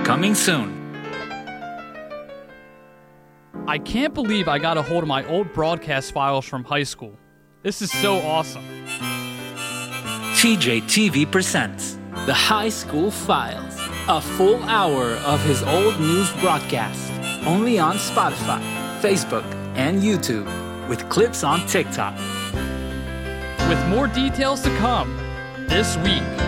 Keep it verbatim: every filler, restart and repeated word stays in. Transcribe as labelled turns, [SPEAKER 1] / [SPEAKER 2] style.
[SPEAKER 1] Coming soon.
[SPEAKER 2] I can't believe I got a hold of my old broadcast files from high school. This is so awesome.
[SPEAKER 1] T J T V presents
[SPEAKER 3] The High School Files, a full hour of his old news broadcast, only on Spotify, Facebook, and YouTube, with clips on TikTok.
[SPEAKER 2] With more details to come this week